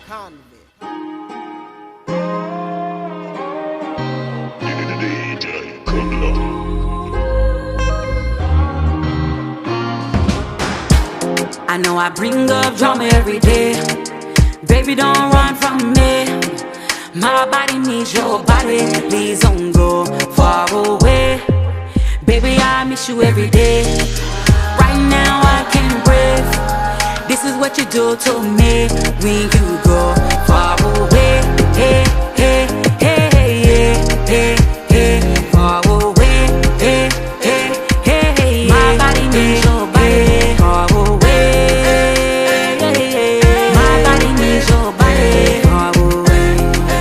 I know I bring up drama every day. Baby, don't run from me. My body needs your body. Please don't go far away. Baby, I miss you every day. Right now I can't breathe. This is what you do to me when you go far away. Hey, hey, hey, hey, hey, hey, far away. Hey, hey, hey, hey, my body needs your body. Far away. My body needs your body. Far away.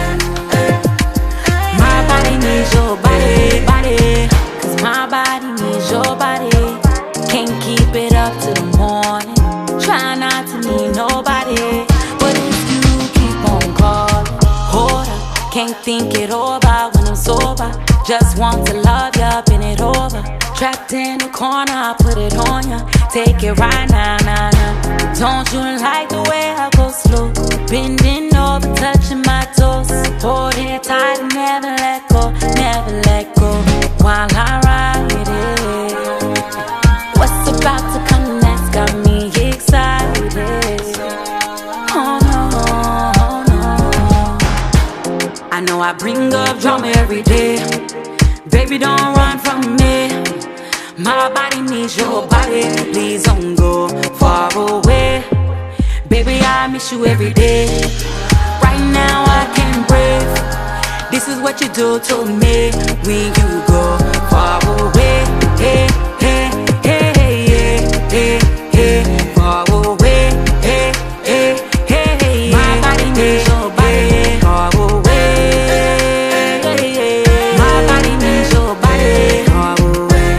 My body needs your body, body. 'Cause my body needs your body. Can't keep it up till the morning. Try not to need nobody, but if you keep on calling, hold up, can't think it over when I'm sober. Just want to love ya, bend it over. Trapped in the corner, I put it on ya. Take it right now, now, now. Don't you like the way I go slow? Bending over, touching my toes. Hold it tight and never let go, never let go. While I ride it, what's about to come next got me excited. Oh no, oh no. I know I bring up drama every day. Baby, don't run from me. My body needs your body. Please don't go far away. Baby, I miss you every day. Right now I can't breathe. This is what you do to me when you go far away. Hey, hey, hey, hey, hey, hey, far away. Hey, hey, hey, hey, my body needs your body. Far away. My body needs your body. Far away.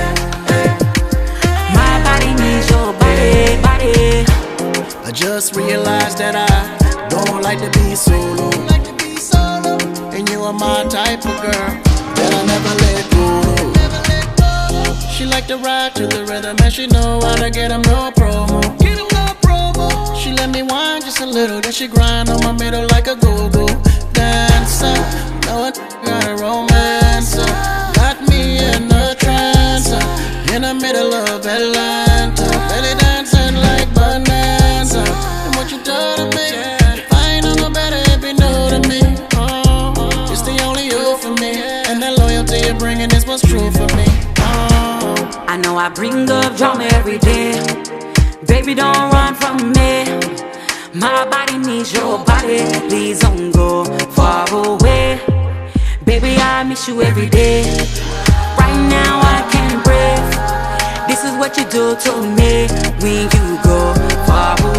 My body needs your body, body. I just realized that I don't like to be solo. And you are my type of girl that I never let go. She like to ride to the rhythm and she know how to get 'em no promo. She let me whine just a little, then she grind on my middle like a go-go dancer. Know it got a romance, got me in a trance. In the middle of Atlanta, belly dancing like bonanza. And what you do to me, if I ain't no better, it be new to me. It's the only you for me, and that loyalty you're bringing is what's true for me. I know I bring up drama every day. Baby, don't run from me. My body needs your body. Please don't go far away. Baby, I miss you every day. Right now I can't breathe. This is what you do to me when you go far away.